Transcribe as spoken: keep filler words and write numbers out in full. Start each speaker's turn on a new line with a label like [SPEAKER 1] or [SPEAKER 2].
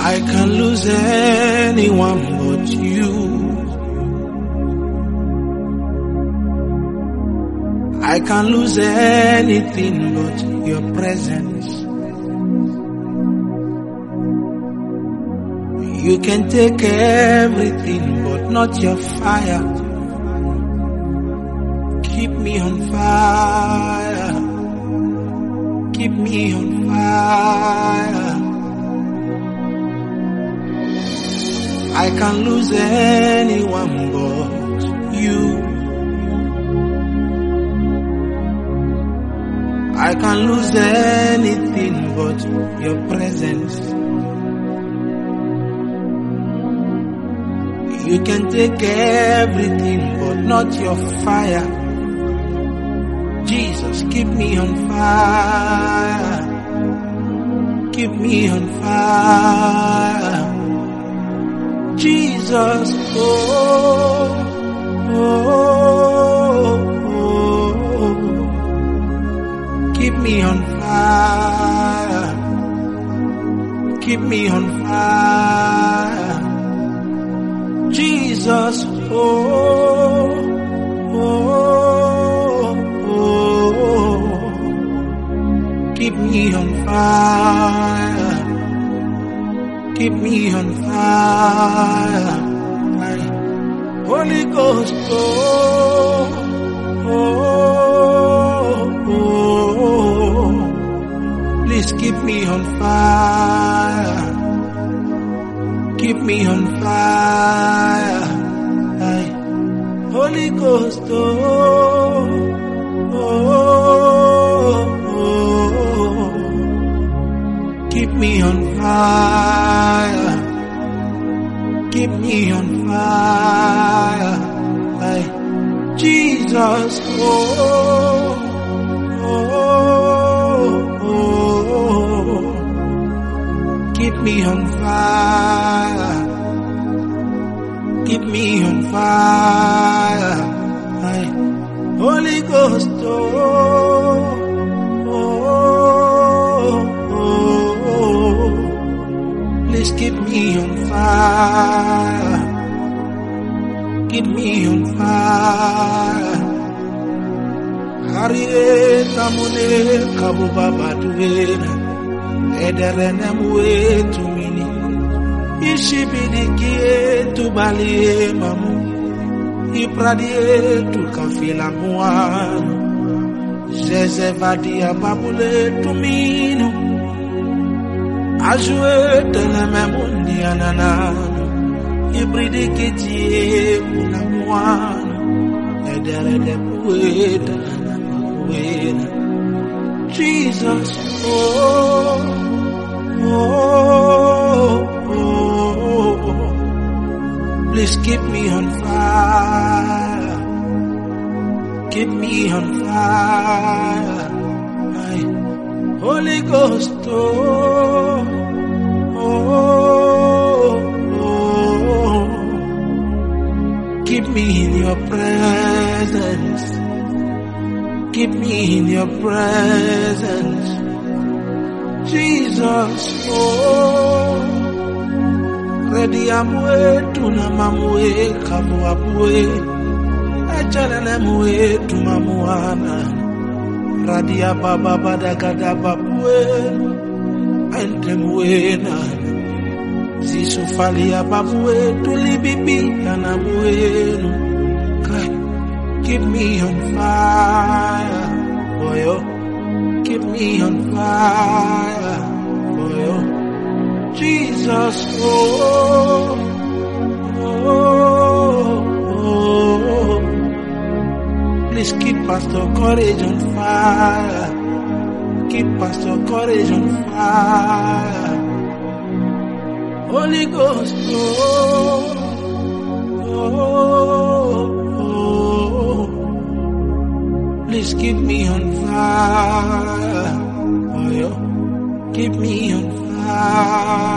[SPEAKER 1] I can lose anyone but you. I can lose anything but your presence. You can take everything but not your fire. Keep me on fire. Keep me on fire. I can lose anyone but you. I can lose anything but your presence. You can take everything but not your fire. Jesus, keep me on fire. Keep me on fire. Jesus, oh, oh, oh, oh. Keep me on fire. Keep me on fire. Jesus, oh, oh, oh. Keep me on fire. Keep me on fire. Holy Ghost, oh, oh, oh. Please keep me on fire. Keep me on fire. Holy Ghost, oh, oh, oh. Keep me on fire. Keep me on fire. Jesus, oh, oh, oh. Keep me on fire. Keep me on fire. Holy Ghost, oh, oh, oh. Please keep me on fire. Keep me on fire. Harriet amune kabuba baduena. Ederene mwe tumini. Ishibidikie tubalie mamu. Ipradie tukafila muano. Jezevadia babule tumino. Ajue teneme mundi ananano. Ibridikitie kuna muano. Ederene mwe teneme mwe. Jesus, oh, oh, oh, please keep me on fire. Keep me on fire. Holy Ghost, oh, oh, oh, keep me in your presence. Keep me in your presence. Jesus, oh, ready amwe tunamamwe kamuapwe, echana mwe tumamuana, radia baba badagada babwe, entemwena, zisufalia babwe tulibibi anamwenu. Keep me on fire, boy, oh. Keep me on fire, boy, oh. Jesus, oh, oh, oh. Please keep Pastor Courage on fire. Keep Pastor Courage on fire. Holy Ghost, oh, oh. Please keep me on fire. Oh, yeah. Keep me on fire.